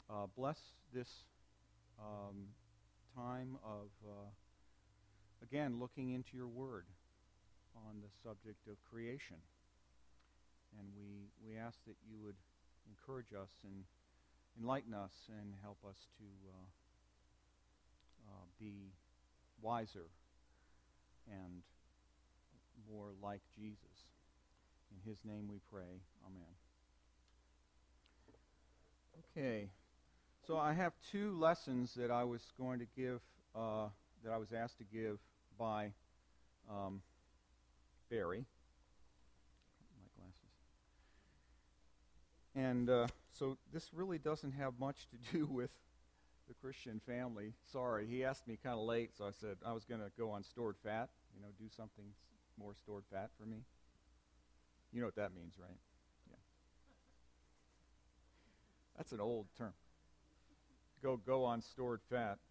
bless this time of, again, looking into your word on the subject of creation. And we ask that you would encourage us and enlighten us and help us to be wiser and more like Jesus. In his name we pray. Amen. Okay. So I have two lessons that I was going to give, that I was asked to give by Barry. My glasses. And so this really doesn't have much to do with the Christian family. Sorry, he asked me kind of late, so I said I was going to go on stored fat, do something more stored fat for me. You know what that means, right? Yeah. That's an old term. Go on stored fat.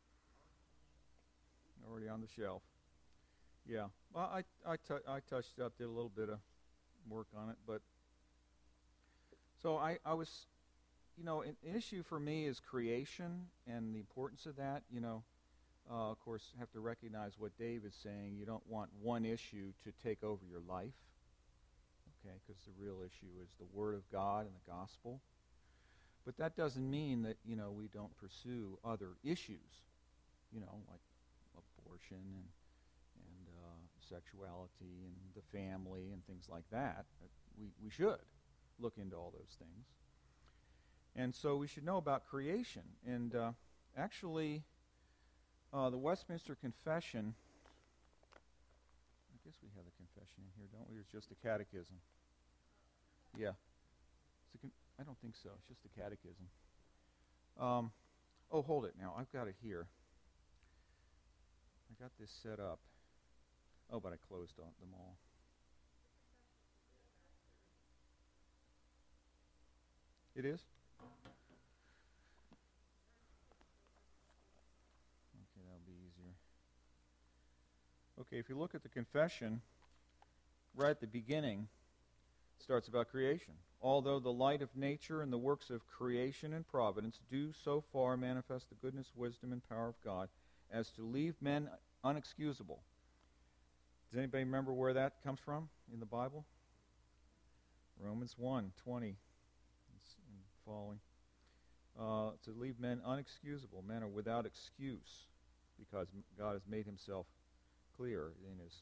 Already on the shelf. Yeah. Well, I touched up, did a little bit of work on it, but so I was, an issue for me is creation and the importance of that. Of course, have to recognize what Dave is saying. You don't want one issue to take over your life, okay? Because the real issue is the Word of God and the gospel. But that doesn't mean that, we don't pursue other issues, like abortion and sexuality and the family and things like that. We should look into all those things. And so we should know about creation. And actually, the Westminster Confession, I guess we have the confession in here, don't we? Or it's just a catechism? Yeah. I don't think so. It's just a catechism. Hold it now. I've got it here. I got this set up. Oh, but I closed them all. It is? Okay, that'll be easier. Okay, if you look at the confession, right at the beginning, it starts about creation. Although the light of nature and the works of creation and providence do so far manifest the goodness, wisdom, and power of God as to leave men unexcusable. Does anybody remember where that comes from in the Bible? Romans 1:20 and following. To leave men unexcusable, men are without excuse, because God has made himself clear in his...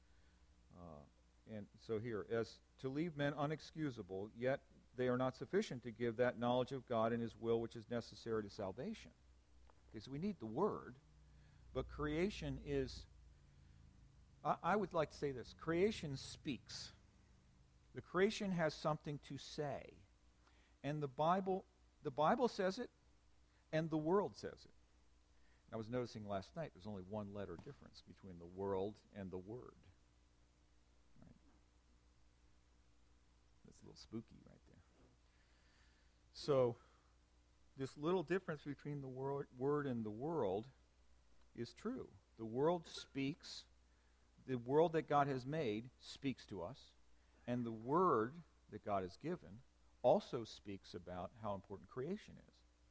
and so here, as to leave men unexcusable, yet they are not sufficient to give that knowledge of God and his will which is necessary to salvation. Okay, so we need the Word, but creation is... I would like to say this. Creation speaks. The creation has something to say. And the Bible says it, and the world says it. I was noticing last night there's only one letter difference between the world and the Word. Right? That's a little spooky right there. So, this little difference between the Word and the world is true. The world speaks. The world that God has made speaks to us, and the Word that God has given also speaks about how important creation is.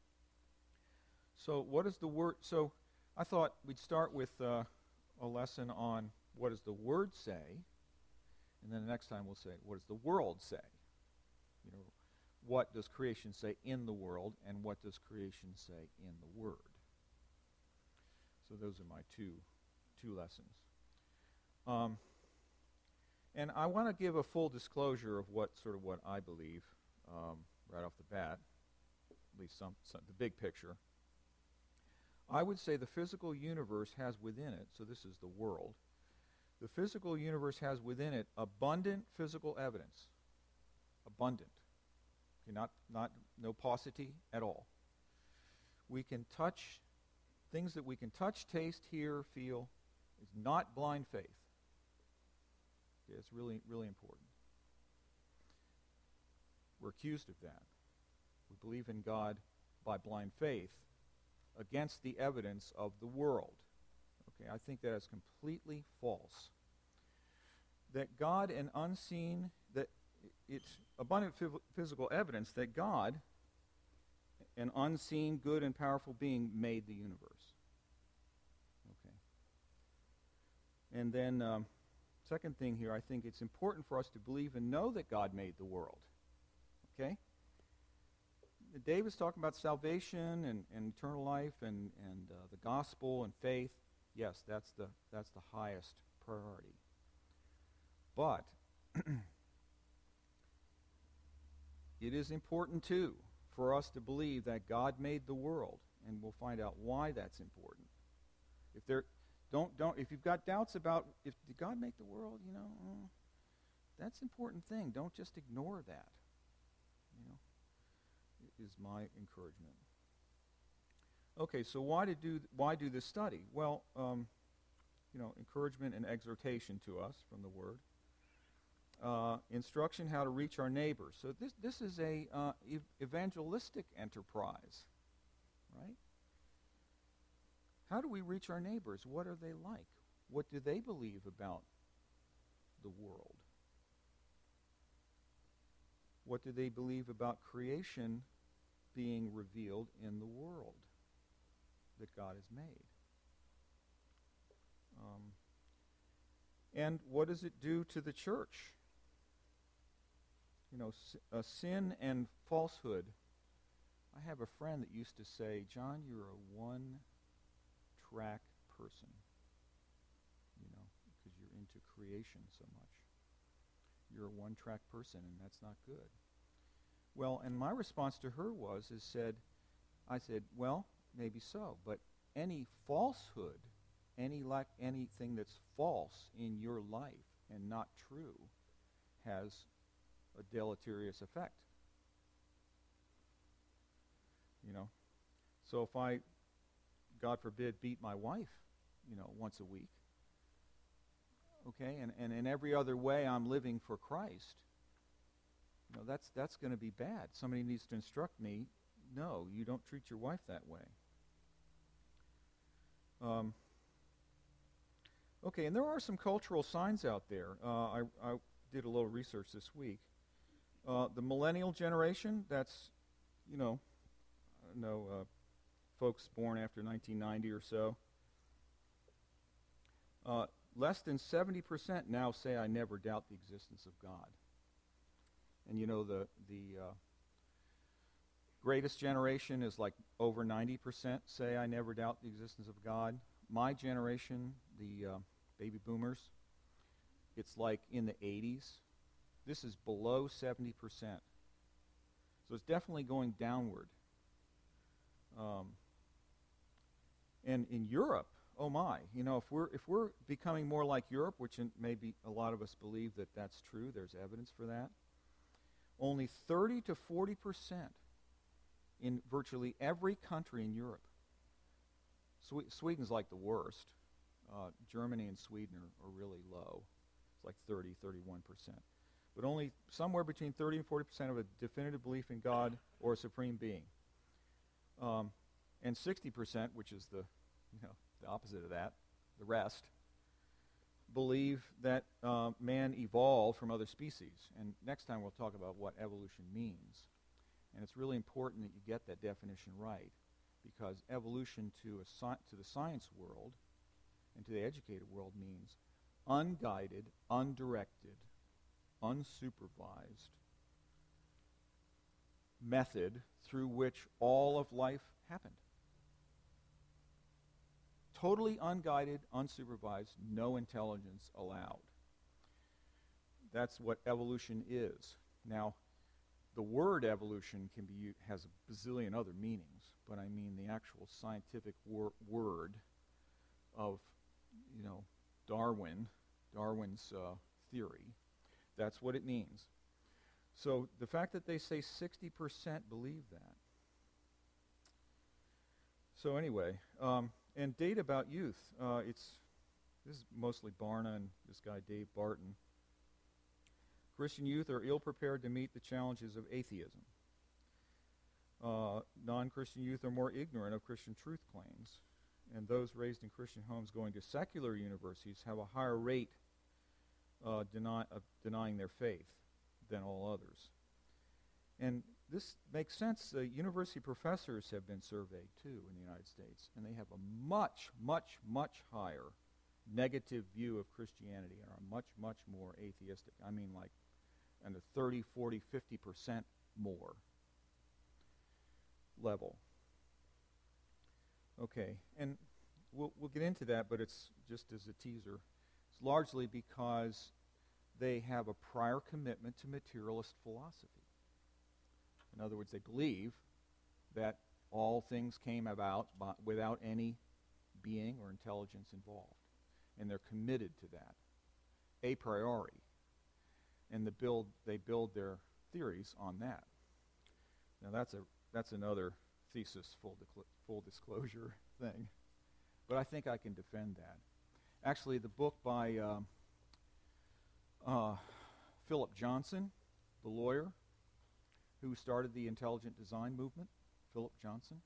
So what is the Word? So I thought we'd start with a lesson on what does the Word say, and then the next time we'll say, what does the world say? What does creation say in the world, and what does creation say in the Word? So those are my two lessons. And I want to give a full disclosure of what I believe right off the bat, at least some the big picture. I would say the physical universe has within it, so this is the world, the physical universe has within it abundant physical evidence. Abundant. Okay, not no paucity at all. We can touch things that we can touch, taste, hear, feel. Is not blind faith. Okay, it's really, really important. We're accused of that. We believe in God by blind faith against the evidence of the world. Okay, I think that is completely false. That God and unseen, that it's abundant physical evidence that God an unseen, good, and powerful being made the universe. Okay. And then, second thing here, I think it's important for us to believe and know that God made the world. Okay? Dave is talking about salvation and eternal life and the gospel and faith. Yes, that's the highest priority. But it is important too for us to believe that God made the world, and we'll find out why that's important. If you've got doubts about did God make the world, that's an important thing. Don't just ignore that. Is my encouragement. Okay, so why do this study? Well, encouragement and exhortation to us from the Word. Instruction how to reach our neighbors. So this is a evangelistic enterprise, right? How do we reach our neighbors? What are they like? What do they believe about the world? What do they believe about creation being revealed in the world that God has made? And what does it do to the church? Sin and falsehood. I have a friend that used to say, John, you're a one-track person, because you're into creation so much. You're a one-track person, and that's not good. Well, and my response to her I said, well, maybe so, but any falsehood, anything that's false in your life and not true has a deleterious effect. So if I, God forbid, beat my wife, once a week, okay, and in every other way I'm living for Christ, that's going to be bad. Somebody needs to instruct me, no, you don't treat your wife that way. Okay, and there are some cultural signs out there. I did a little research this week. The millennial generation, that's, folks born after 1990 or so. Less than 70% now say, I never doubt the existence of God. And the greatest generation is like over 90% say, I never doubt the existence of God. My generation, the baby boomers, it's like in the 80s. This is below 70%. So it's definitely going downward. And in Europe, oh my, if we're becoming more like Europe, which maybe a lot of us believe that that's true, there's evidence for that, only 30 to 40% in virtually every country in Europe. Sweden's like the worst. Germany and Sweden are really low. It's like 30, 31%. But only somewhere between 30 and 40% of a definitive belief in God or a supreme being. And 60%, which is the opposite of that, the rest, believe that man evolved from other species. And next time we'll talk about what evolution means. And it's really important that you get that definition right, because evolution to the science world and to the educated world means unguided, undirected, unsupervised method through which all of life happened. Totally unguided, unsupervised, no intelligence allowed. That's what evolution is. Now, the word evolution has a bazillion other meanings, but I mean the actual scientific word of, Darwin's theory. That's what it means. So the fact that they say 60% believe that. So anyway, and data about youth. This is mostly Barna and this guy Dave Barton. Christian youth are ill-prepared to meet the challenges of atheism. Non-Christian youth are more ignorant of Christian truth claims. And those raised in Christian homes going to secular universities have a higher rate of denying their faith than all others. And this makes sense. University professors have been surveyed, too, in the United States, and they have a much, much, much higher negative view of Christianity and are much, much more atheistic. I mean, like, in the 30, 40, 50% more level. Okay, and we'll get into that, but it's just as a teaser. It's largely because they have a prior commitment to materialist philosophy. In other words, they believe that all things came about without any being or intelligence involved. And they're committed to that, a priori. And they build their theories on that. Now that's another thesis, full disclosure thing. But I think I can defend that. Actually, the book by Philip Johnson, the lawyer, who started the intelligent design movement, Philip Johnson.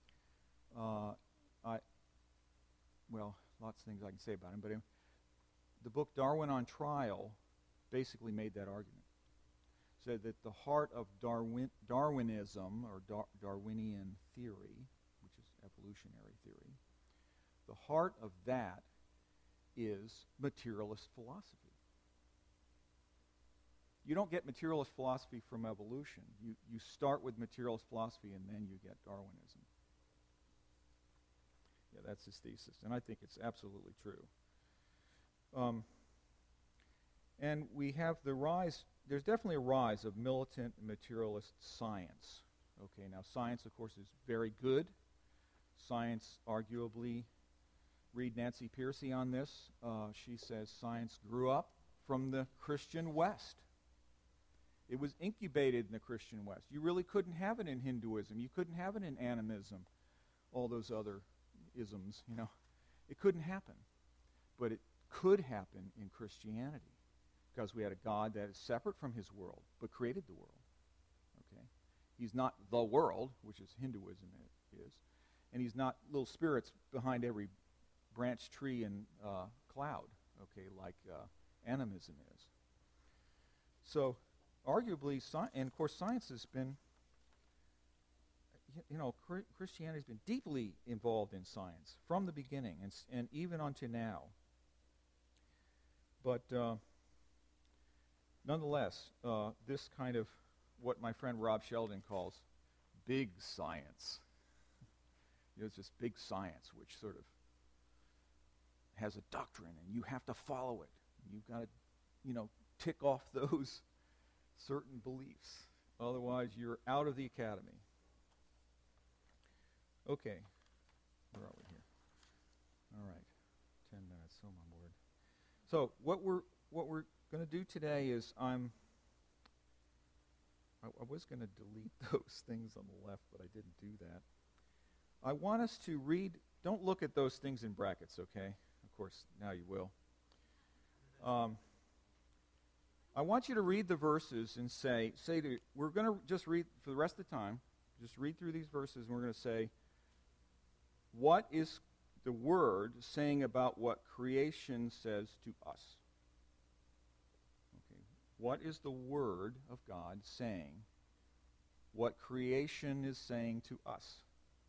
Lots of things I can say about him, but the book Darwin on Trial basically made that argument. Said that the heart of Darwinism, or Darwinian theory, which is evolutionary theory, the heart of that is materialist philosophy. You don't get materialist philosophy from evolution. You start with materialist philosophy and then you get Darwinism. Yeah, that's his thesis, and I think it's absolutely true. And we have the rise, there's definitely a rise of militant materialist science. Okay, now science, of course, is very good. Science, arguably, read Nancy Pearcey on this. She says science grew up from the Christian West. It was incubated in the Christian West. You really couldn't have it in Hinduism. You couldn't have it in animism, all those other isms, you know. It couldn't happen. But it could happen in Christianity because we had a God that is separate from his world but created the world. Okay? He's not the world, which is Hinduism is, and he's not little spirits behind every branch, tree, and cloud, okay, like animism is. So, arguably, and of course, science has been, Christianity has been deeply involved in science from the beginning and even unto now. But nonetheless, this kind of what my friend Rob Sheldon calls big science. It's just big science, which sort of has a doctrine, and you have to follow it. You've got to, tick off those certain beliefs. Otherwise, you're out of the academy. Okay. Where are we here? All right. 10 minutes. Oh, my word. So what we're going to do today is I was going to delete those things on the left, but I didn't do that. I want us to read. Don't look at those things in brackets, okay? Of course, now you will. I want you to read the verses and we're going to just read for the rest of the time, just read through these verses, and we're going to say, what is the Word saying about what creation says to us? Okay. What is the Word of God saying what creation is saying to us?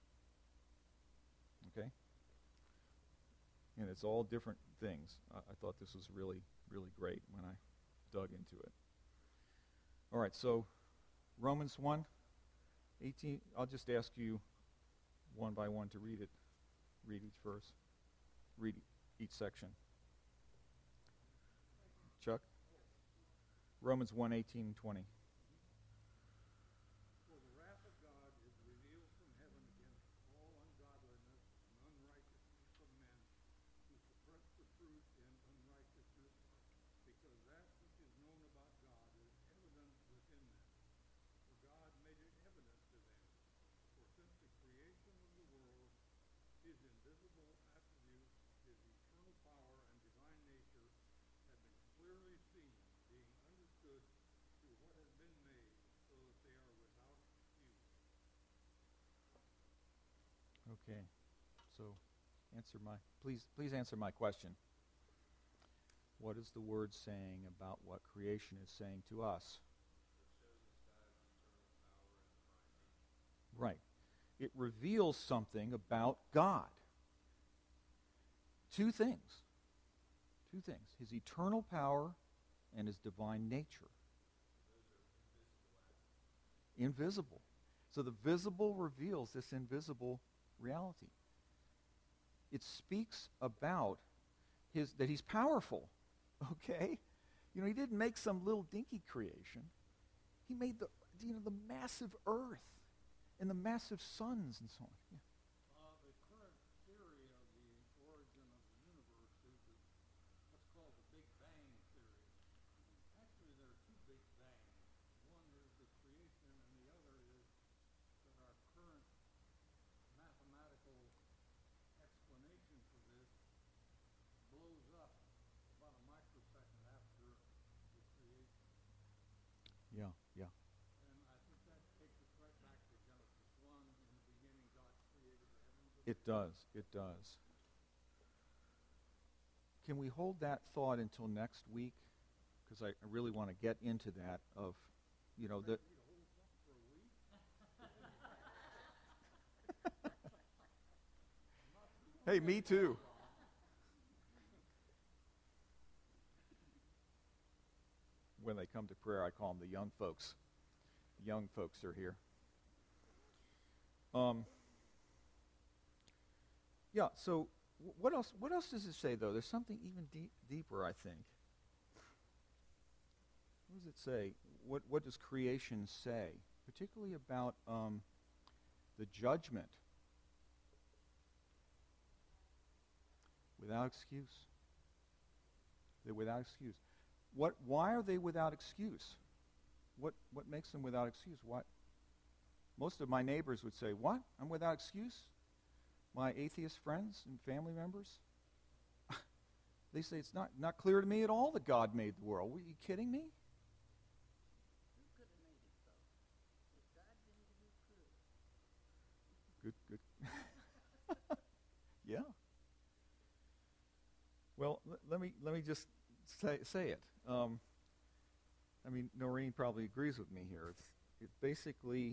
Okay? And it's all different things. I thought this was really, really great when I dug into it. All right, so Romans 1:18. I'll just ask you one by one to read it. Read each verse. Read each section. Chuck? Romans 1:18 and 20. Okay, so please answer my question. What is the Word saying about what creation is saying to us? it reveals something about God. Two things. Two things. His eternal power and his divine nature. Invisible. So the visible reveals this invisible reality. It speaks about that he's powerful. Okay? You know, he didn't make some little dinky creation. He made the massive earth and the massive suns and so on. Yeah. The current theory of the origin of the universe is what's called the Big Bang theory. Actually, there are two Big Bangs. One is the creation, and the other is that our current mathematical explanation for this blows up about a microsecond after the creation. Yeah, yeah. And I think that takes us right back to Genesis 1. In the beginning, God created the heavens and It does. It does. Can we hold that thought until next week? Because I really want to get into that of, the... Hey, me too. When they come to prayer, I call them the young folks. The young folks are here. Yeah, so what else does it say, though? There's something even deeper, I think. What does it say? What does creation say? Particularly about the judgment. Without excuse. They're without excuse. Why are they without excuse? What makes them without excuse? What? Most of my neighbors would say, "What? I'm without excuse?" My atheist friends and family members, they say it's not clear to me at all that God made the world. Were you kidding me? Who could have made it so? If God didn't, who could? Good. Yeah. Well, let me just say it. Noreen probably agrees with me here. It's basically,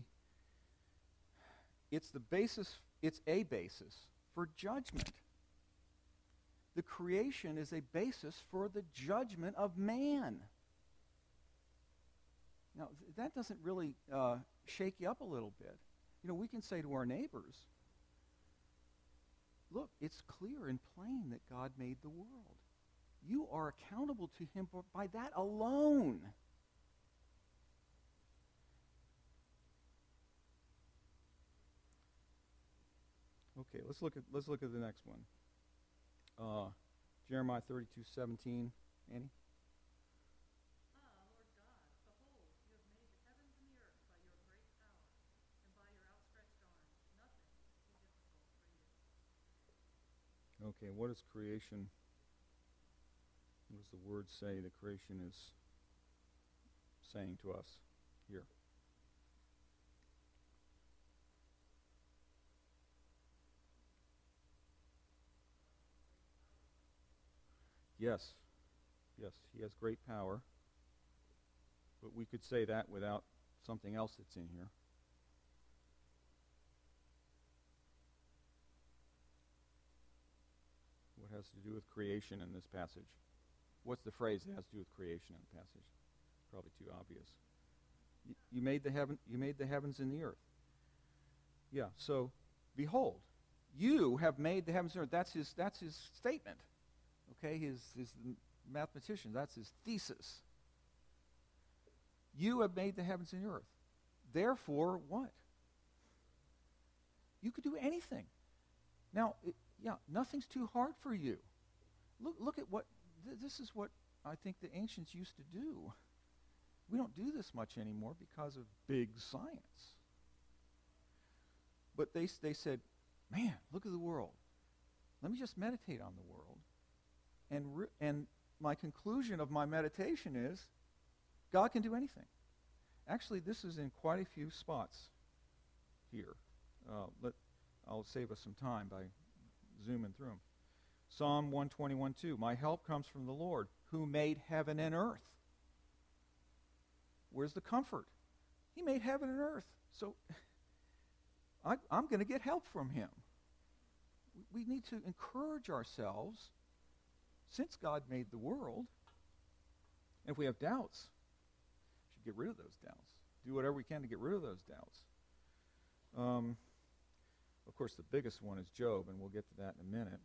it's a basis for judgment. The creation is a basis for the judgment of man. Now, that doesn't really shake you up a little bit. We can say to our neighbors, look, it's clear and plain that God made the world. You are accountable to him by that alone. Okay, let's look at the next one. Jeremiah 32:17. Annie? Lord God, behold, you have made the heavens and the earth by your great power, and by your outstretched arm. Nothing is too difficult for you. Okay, what is creation? What does the word say that creation is saying to us here? Yes, he has great power, but we could say that without something else that's in here. What has to do with creation in this passage? What's the phrase that has to do with creation in the passage? Probably too obvious. You made the heavens and the earth. Yeah, so behold, you have made the heavens and earth. That's his statement. Okay, his mathematician, that's his thesis. You have made the heavens and the earth. Therefore, what? You could do anything. Now, nothing's too hard for you. Look at what, this is what I think the ancients used to do. We don't do this much anymore because of big science. But they said, man, look at the world. Let me just meditate on the world. And my conclusion of my meditation is, God can do anything. Actually, this is in quite a few spots here. I'll save us some time by zooming through them. Psalm 121:2, my help comes from the Lord, who made heaven and earth. Where's the comfort? He made heaven and earth. So I'm going to get help from him. We need to encourage ourselves, since God made the world, and if we have doubts, we should get rid of those doubts. Do whatever we can to get rid of those doubts. Of course, the biggest one is Job, and we'll get to that in a minute.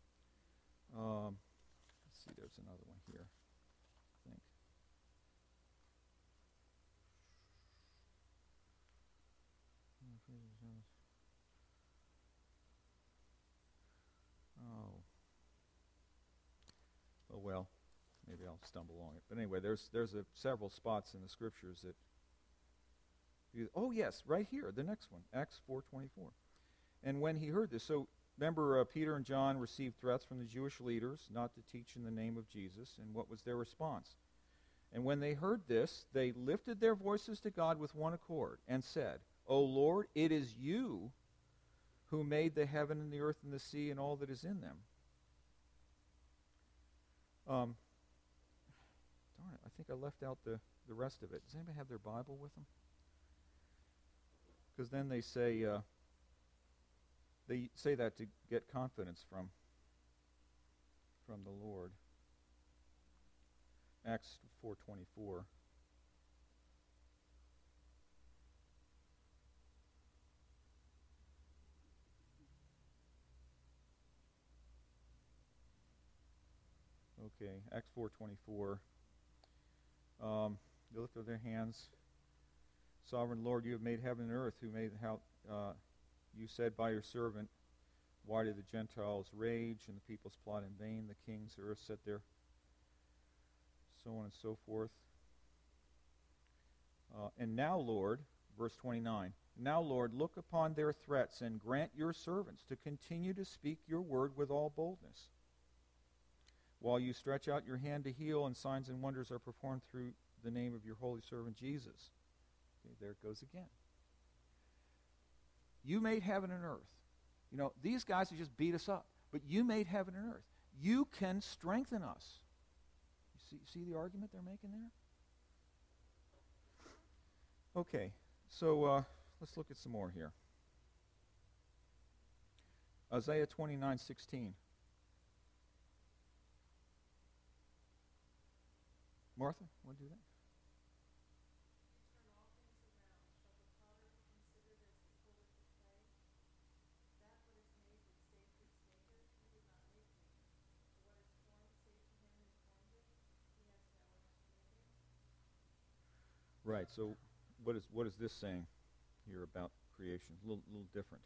Let's see, there's another one here, I think. Oh well, maybe I'll stumble along it. But anyway, there's several spots in the scriptures that. Oh yes, right here, the next one, Acts 4:24. And when he heard this, so remember, Peter and John received threats from the Jewish leaders not to teach in the name of Jesus, and what was their response? And when they heard this, they lifted their voices to God with one accord and said, "O Lord, it is you who made the heaven and the earth and the sea and all that is in them." Darn it, I think I left out the rest of it. Does anybody have their Bible with them? Because then they say that to get confidence from the Lord. Acts 4:24. Okay, Acts 4:24. They lift up their hands. Sovereign Lord, you have made heaven and earth. Who made how? You said by your servant, why did the Gentiles rage and the peoples plot in vain? The kings of earth sit there, so on and so forth. And now, Lord, verse 29. Now, Lord, look upon their threats and grant your servants to continue to speak your word with all boldness. While you stretch out your hand to heal and signs and wonders are performed through the name of your holy servant Jesus. Okay, there it goes again. You made heaven and earth. You know, these guys have just beat us up, but you made heaven and earth. You can strengthen us. You see the argument they're making there? Okay, so let's look at some more here. Isaiah 29:16. Martha, want to do that? Right, so what is this saying here about creation? A little different.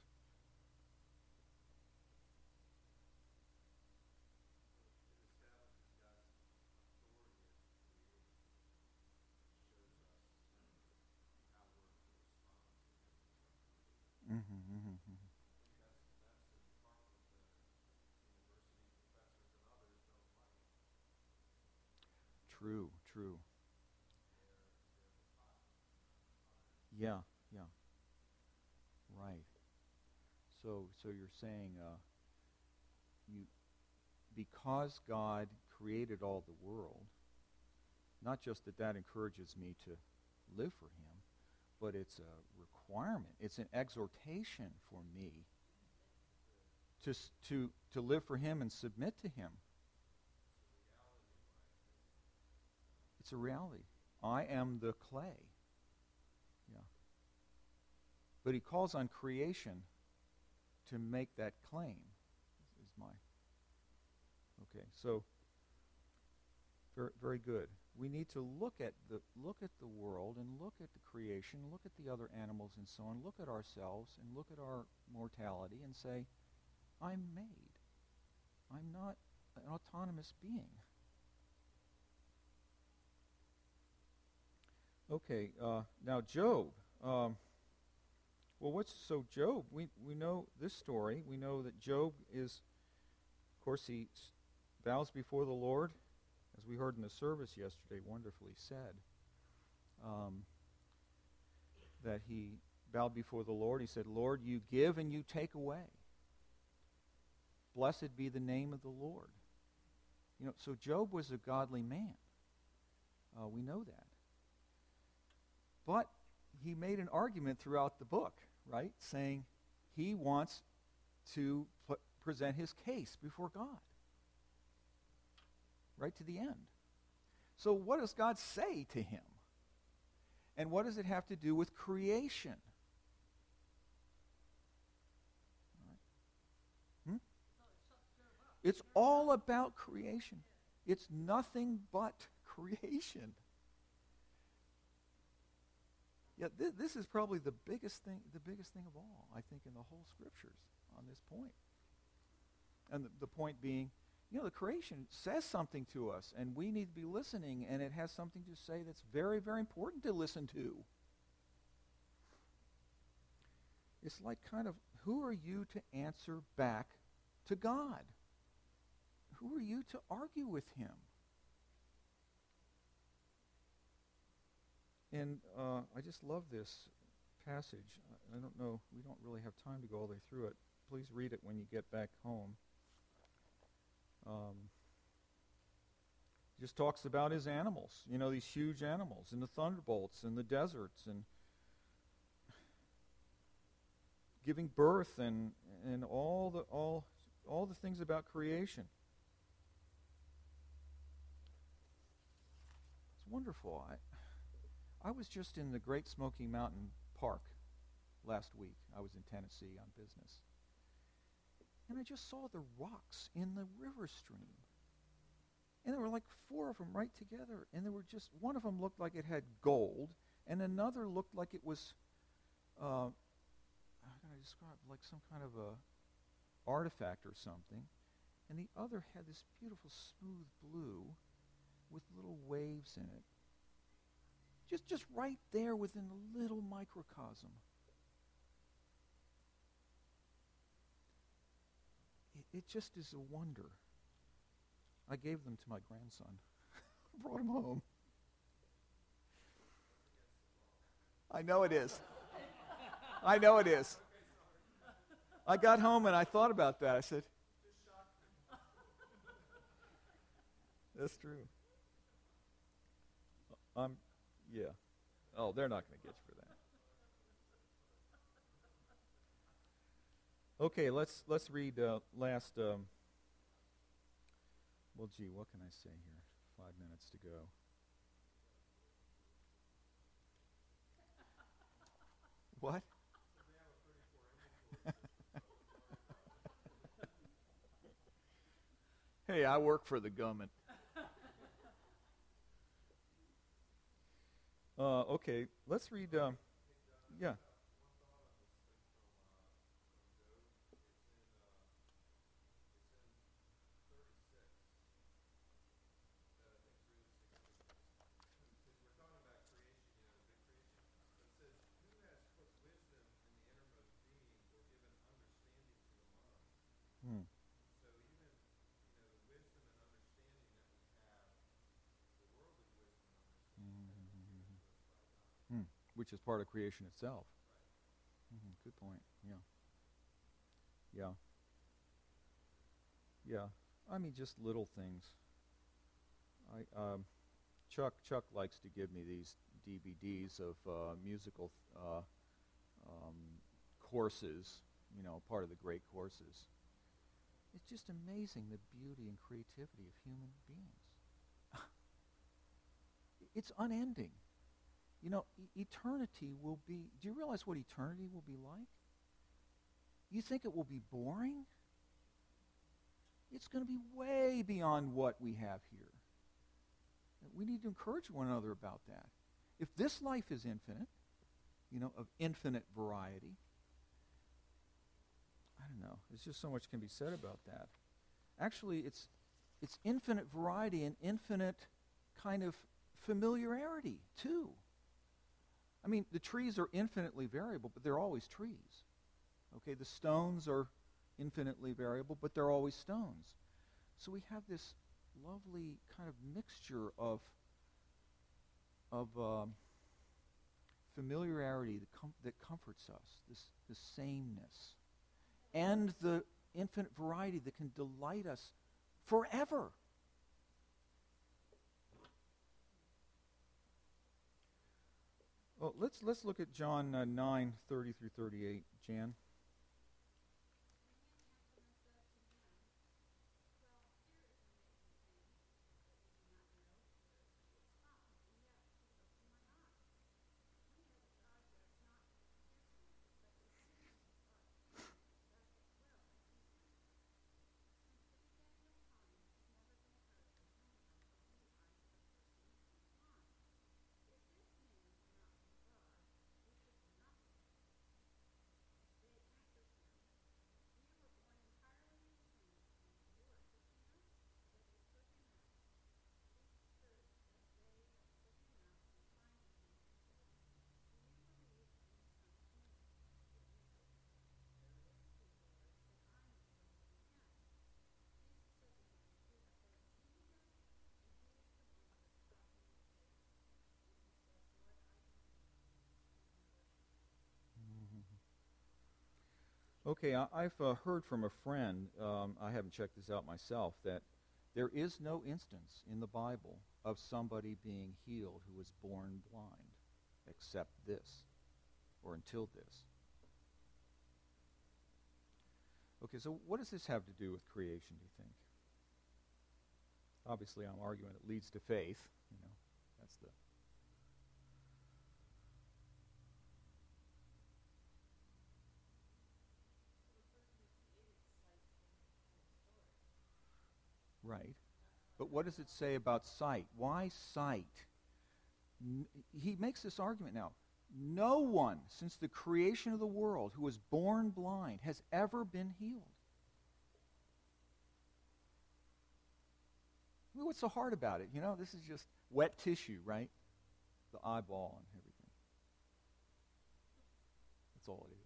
True. Yeah. Right. So you're saying because God created all the world, not just that encourages me to live for him, but it's a requirement. It's an exhortation for me to live for him and submit to him. It's a reality. I am the clay. Yeah. But he calls on creation to make that claim. Is my. Okay, so very, very good. We need to look at the world and look at the creation, look at the other animals and so on, look at ourselves and look at our mortality and say, I'm made. I'm not an autonomous being. Okay, now Job. Job? We know this story. We know that Job is, of course, he bows before the Lord, as we heard in the service yesterday, wonderfully said, that he bowed before the Lord. He said, Lord, you give and you take away. Blessed be the name of the Lord. You know, so Job was a godly man. We know that. But he made an argument throughout the book, right? Saying, he wants to present his case before God. Right to the end. So what does God say to him? And what does it have to do with creation? It's all about creation. It's nothing but creation. Yeah, this is probably the biggest thing of all, I think, in the whole scriptures on this point. And the point being, the creation says something to us, and we need to be listening, and it has something to say that's very, very important to listen to. It's like kind of, who are you to answer back to God? Who are you to argue with him? And I just love this passage. I don't know, we don't really have time to go all the way through it. Please read it when you get back home. Just talks about his animals, these huge animals, and the thunderbolts, and the deserts, and giving birth, and all the things about creation. It's wonderful. I was just in the Great Smoky Mountain Park last week. I was in Tennessee on business. And I just saw the rocks in the river stream. And there were like 4 of them right together. And there were just, one of them looked like it had gold, and another looked like it was, how can I describe, like some kind of a artifact or something. And the other had this beautiful smooth blue with little waves in it. Just right there within the little microcosm. It just is a wonder. I gave them to my grandson. Brought him home. I know it is. I know it is. I got home and I thought about that. I said, that's true. Yeah. Oh, they're not going to get you for that. Okay, let's read last. Well, gee, what can I say here? 5 minutes to go. What? Hey, I work for the government. Okay, let's read. Yeah. Hmm. Hmm. Which is part of creation itself. Good point. Yeah. Yeah. Yeah. I mean, just little things. Chuck likes to give me these DVDs of musical courses. Part of the great courses. It's just amazing the beauty and creativity of human beings. It's unending. Eternity will be, do you realize what eternity will be like? You think it will be boring? It's going to be way beyond what we have here. We need to encourage one another about that. If this life is infinite, of infinite variety, I don't know. There's just so much can be said about that. Actually, it's infinite variety and infinite kind of familiarity, too. I mean, the trees are infinitely variable, but they're always trees. Okay, the stones are infinitely variable, but they're always stones. So we have this lovely kind of mixture of familiarity that comforts us, this sameness, and the infinite variety that can delight us forever. Well, let's look at John 9:30 through 38, Jan. Okay, I've heard from a friend, I haven't checked this out myself, that there is no instance in the Bible of somebody being healed who was born blind, except this, or until this. Okay, so what does this have to do with creation, do you think? Obviously, I'm arguing it leads to faith. You know, that's the... Right. But what does it say about sight? Why sight? He makes this argument now. No one since the creation of the world who was born blind has ever been healed. What's so hard about it? You know, this is just wet tissue, right? The eyeball and everything. That's all it is.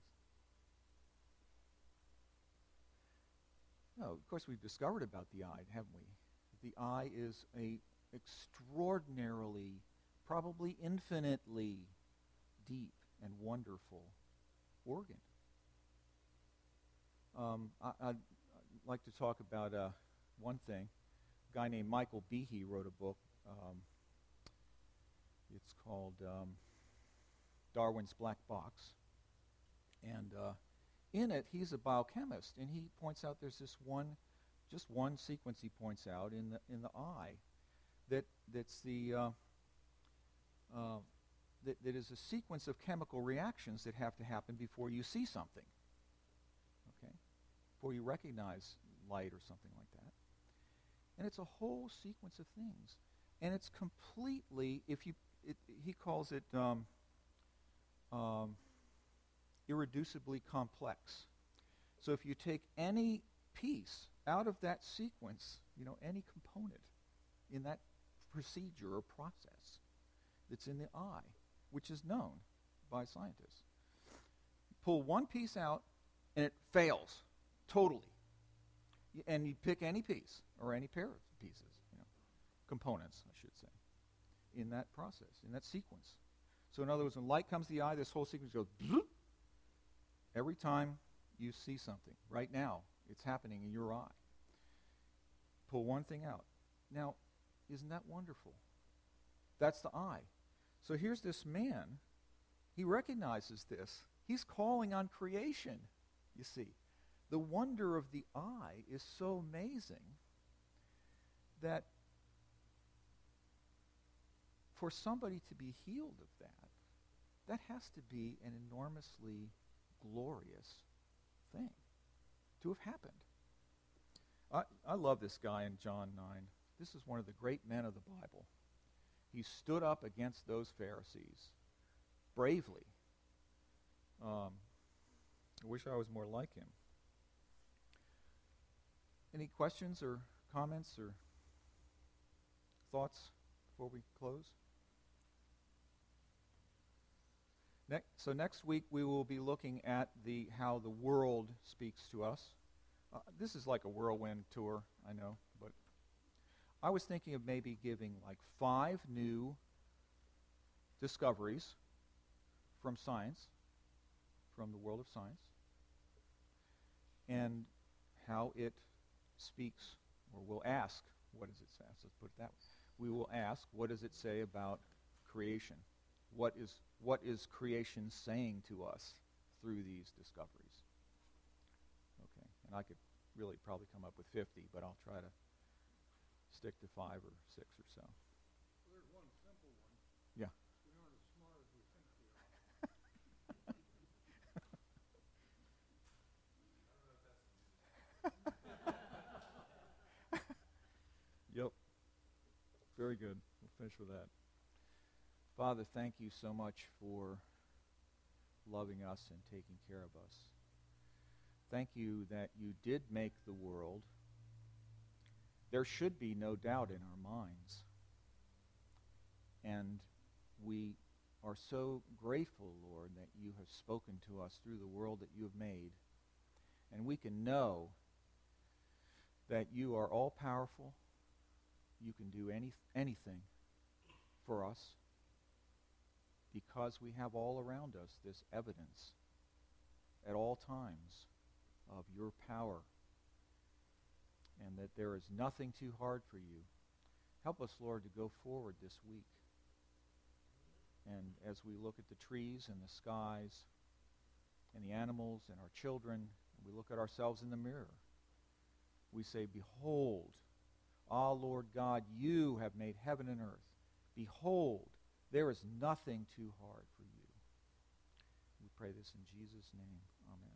No, of course we've discovered about the eye, haven't we? The eye is a extraordinarily, probably infinitely deep and wonderful organ. I'd like to talk about one thing. A guy named Michael Behe wrote a book. It's called Darwin's Black Box. And in it, he's a biochemist, and he points out there's this just one sequence he points out in the eye that's that is a sequence of chemical reactions that have to happen before you see something. Okay, before you recognize light or something like that. And it's a whole sequence of things, and it's completely, he calls it irreducibly complex. So if you take any piece out of that sequence, any component in that procedure or process that's in the eye, which is known by scientists, pull one piece out and it fails totally. And you pick any piece or any pair of pieces, components, I should say, in that process, in that sequence. So in other words, when light comes to the eye, this whole sequence goes bloop. Every time you see something. Right now, it's happening in your eye. Pull one thing out. Now, isn't that wonderful? That's the eye. So here's this man. He recognizes this. He's calling on creation, you see. The wonder of the eye is so amazing that for somebody to be healed of that has to be an enormously glorious thing to have happened. I love this guy in John 9. This is one of the great men of the Bible. He stood up against those Pharisees bravely. I wish I was more like him. Any questions or comments or thoughts before we close? So next week we will be looking at how the world speaks to us. This is like a whirlwind tour, I know, but I was thinking of maybe giving like 5 new discoveries from science, from the world of science, and how it speaks, or we'll ask, what does it say? Let's put it that way. We will ask, what does it say about creation? What is creation saying to us through these discoveries? Okay, and I could really probably come up with 50, but I'll try to stick to 5 or 6 or so. There's one simple one. Yeah. We aren't as smart as we think we are. Yep. Very good. We'll finish with that. Father, thank you so much for loving us and taking care of us. Thank you that you did make the world. There should be no doubt in our minds. And we are so grateful, Lord, that you have spoken to us through the world that you have made. And we can know that you are all-powerful. You can do anything for us because we have all around us this evidence at all times your power, and that there is nothing too hard for you. Help us, Lord, to go forward this week. And as we look at the trees and the skies and the animals and our children, and we look at ourselves in the mirror, we say, behold, ah, Lord God, you have made heaven and earth. Behold, there is nothing too hard for you. We pray this in Jesus' name. Amen.